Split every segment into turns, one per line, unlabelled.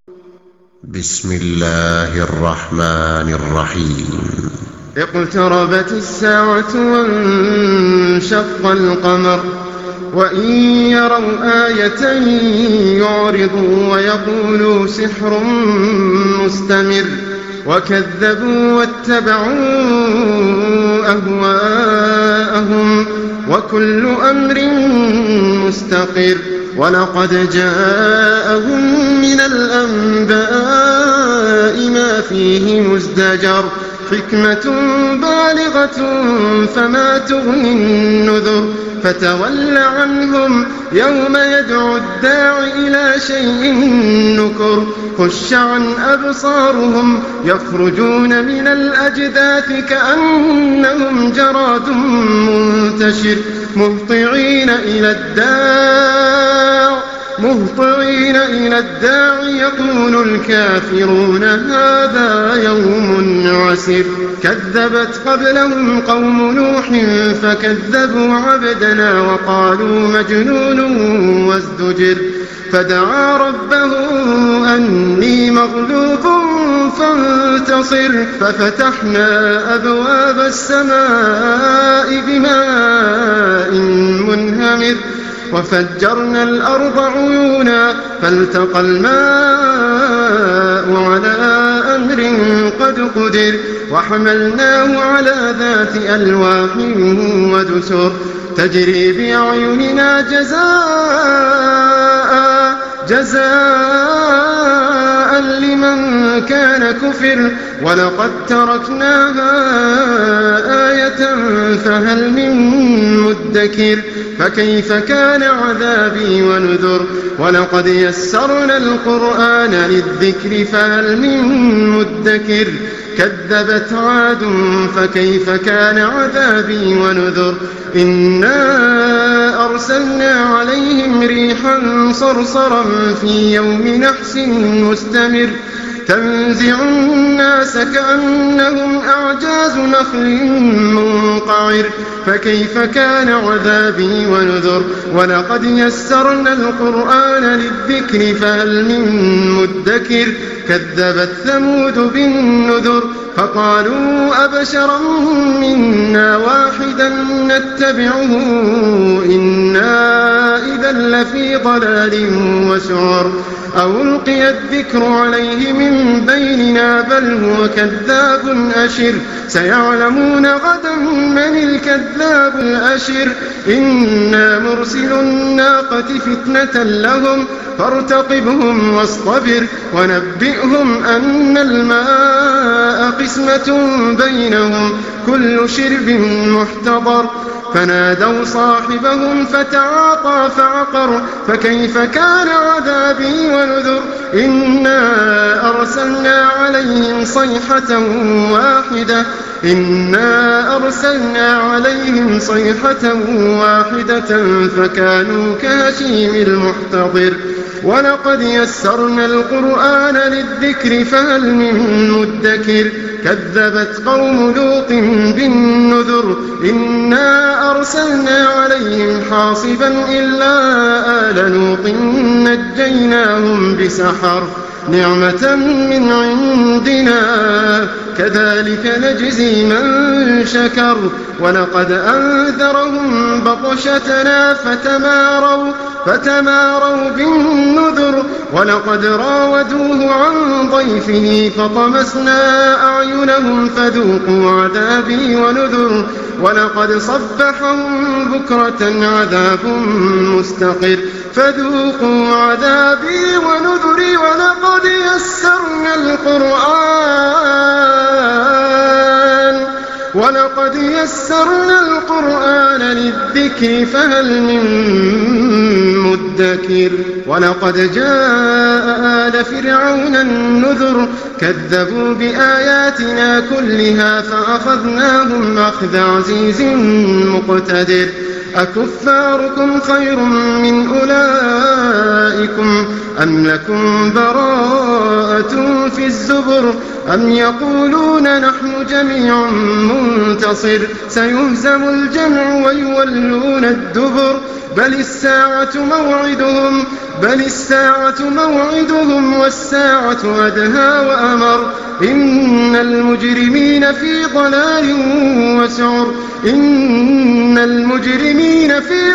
بسم الله الرحمن الرحيم.
اقتربت الساعة وانشق القمر وإن يروا آية يعرضوا ويقولوا سحر مستمر وكذبوا واتبعوا أهواءهم وكل أمر مستقر ولقد جاءهم من الأنباء ما فيه مزدجر حكمة بالغة فما تغني النذر فتول عنهم يوم يدعو الداع إلى شيء نكر خش عن أبصارهم يخرجون من الأجداث كأنهم جراد منتشر مهطعين إلى الداع يقول الكافرون هذا يوم عسر كذبت قبلهم قوم نوح فكذبوا عبدنا وقالوا مجنون وازدجر فدعا ربه أني مغلوب فانتصر ففتحنا أبواب السماء بماء منهمر وفجرنا الأرض عيونا فالتقى الماء على أمر قد قدر وحملناه على ذات ألواح ودسر تجري بأعيننا جزاء لمن كان كفر ولقد تركناها آية فهل من مدكر فكيف كان عذابي ونذر ولقد يسرنا القرآن للذكر فهل من مدكر كذبت عاد فكيف كان عذابي ونذر إنا أرسلنا عليهم ريحا صرصرا في يوم نحس مستمر تنزع الناس كأنهم أعجاز نخل منقعر فكيف كان عذابي ونذر ولقد يسرنا القرآن للذكر فهل من مدكر كذبت ثمود بالنذر فقالوا أبشرا منا واحدا نتبعه إنا إذا لفي ضلال وسعر أو ألقي الذكر عليه من بيننا بل هو كذاب أشر سيعلمون غدا من الكذاب الأشر إنا مرسل الناقة فتنة لهم فارتقبهم واصطبر ونبئهم أن الماء قسمة بينهم كل شرب محتضر فنادوا صاحبهم فتعاطى فعقر فكيف كان عذابي ونذر إنا أرسلنا عليهم صيحة واحدة فكانوا كهشيم المحتضر ولقد يسرنا القرآن للذكر فهل من مدكر كذبت قوم لوط بالنذر إنا أرسلنا عليهم حاصبا إلا آل لوط نجيناهم بسحر نعمة من عندنا كذلك نجزي من شكر ولقد أنذرهم بطشتنا فتماروا بالنذر ولقد راودوه عن ضيفه فطمسنا أعينهم فذوقوا عذابي ونذر ولقد صبحهم بكرة عذاب مستقر فذوقوا عذابي ونذري ولقد يسرنا القرآن للذكر فهل من مدكر ولقد جاء آل فرعون النذر كذبوا بآياتنا كلها فأخذناهم أخذ عزيز مقتدر أكفاركم خير من أولئكم أم لكم براءة براءة في الزبر أم يقولون نحن جميع منتصر سيهزم الجمع ويولون الدبر بل الساعة موعدهم والساعة أدهى وأمر إن المجرمين في ضلال وسعر إن المجرمين في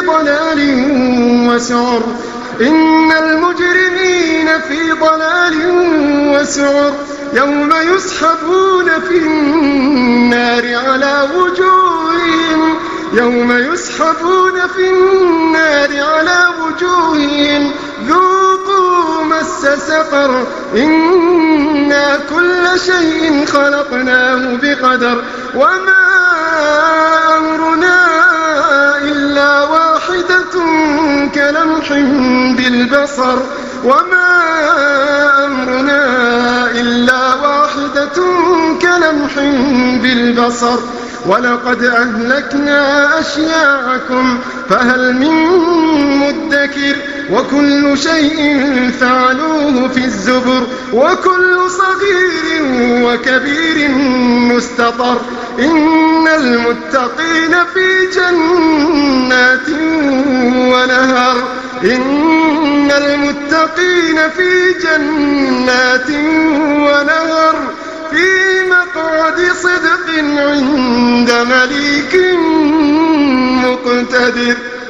ضلال وسعر يوم يسحبون في النار على وجوههم ذوقوا مس سقر إنا كل شيء خلقناه بقدر وما أمرنا إلا واحدة كلمح بالبصر ولقد أهلكنا أشياعكم فهل من مدكر وكل شيء فعلوه في الزبر وكل صغير وكبير مستطر إن المتقين في جنات ونهر في مقعد صدق عند مليك مقتدر.